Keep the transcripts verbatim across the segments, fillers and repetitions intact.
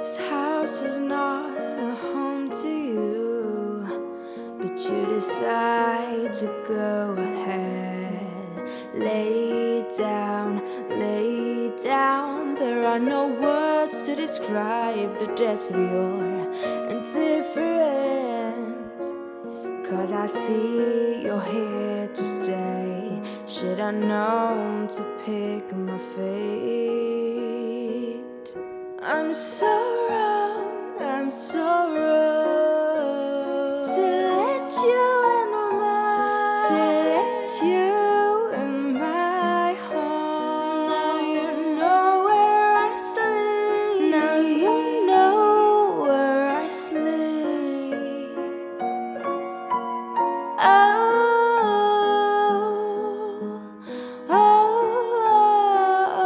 This house is not a home to you, but you decide to go ahead. Lay down, lay down. There are no words to describe the depths of your indifference. Cause I see you're here to stay. Should I known to pick my fate? I'm so wrong, I'm so wrong to let you in my, to let you in my home. Now you know where I sleep. Now you know where I sleep. Oh, oh, oh,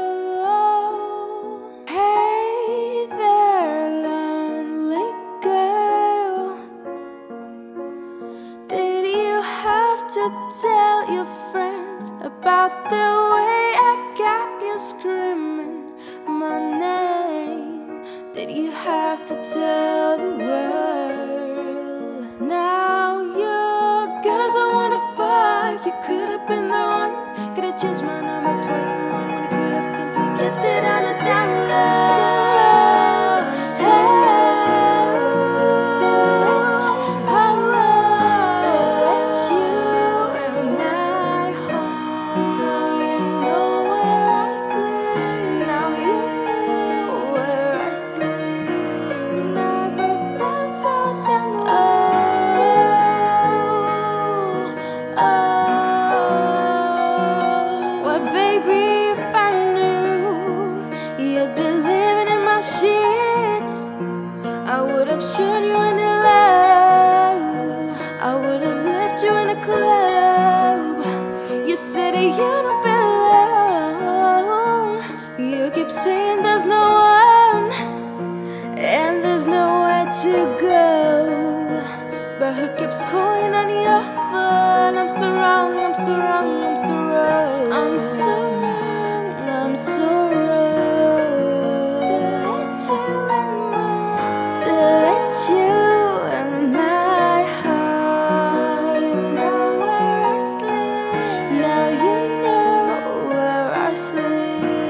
oh. Hey there, lonely girl. Did you have to tell your friends about the way I got you screaming my name? Did you have to tell the world? Now your girls don't wanna fuck. You could have been the one. Could have changed my number twice in one when you could have simply kept it on a down low. So, so, to let you, to let you in my home. Now you know where I sleep. Now you know where I sleep. Never felt so damn low. Oh, well, baby, if I knew you'd be living in my sheets, I would have shown you any love. I would have left you in a club. You said you don't belong. You keep saying there's no one and there's nowhere to go. But who keeps calling on your phone? I'm so wrong, I'm so wrong, I'm so wrong. I'm so wrong, I'm so wrong to let you in my, to let you in my heart. You know where I sleep. Now you know where I sleep.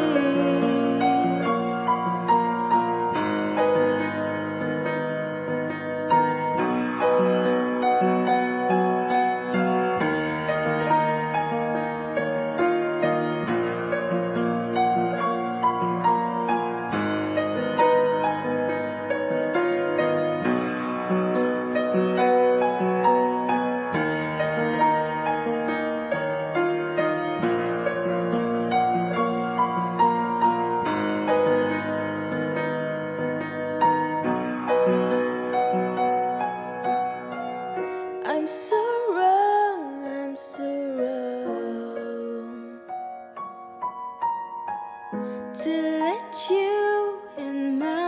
I'm so wrong, I'm so wrong to let you in my